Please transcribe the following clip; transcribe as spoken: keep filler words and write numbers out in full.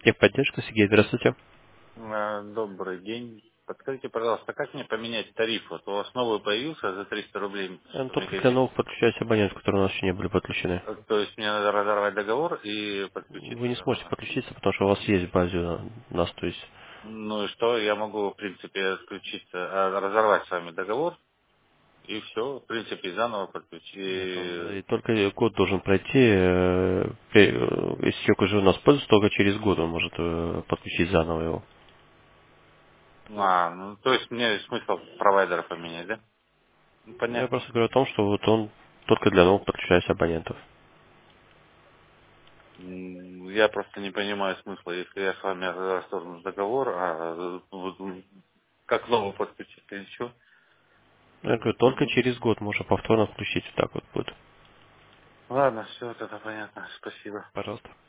Техподдержка, Сергей, здравствуйте. А, Добрый день. Подскажите, пожалуйста, как мне поменять тариф? Вот у вас новый появился за триста рублей Э, в Только для мегабит. новых подключаюсь абонентов, которые у нас еще не были подключены. Э, То есть мне надо разорвать договор и Вы подключиться не сможете заново. подключиться, потому что у вас есть в базе э, нас, то есть Ну и что? Я могу, в принципе, отключиться, а, разорвать с вами договор и все, в принципе, заново нет, он подключить. э, только год должен пройти. э, при- э, Если человек уже у нас пользуется, только через год он может э, подключить заново его. А, ну то есть мне смысл провайдера поменять, да? Ну, Ну, Я понятно. просто говорю о том, что вот он только для новых подключающихся абонентов. М, Я просто не понимаю смысла, если я с вами расторгну договор, а вот, м, как новый подключить или что? Я говорю, только через год можно повторно включить. Вот так вот будет. Ладно, все, это понятно. Спасибо. Пожалуйста.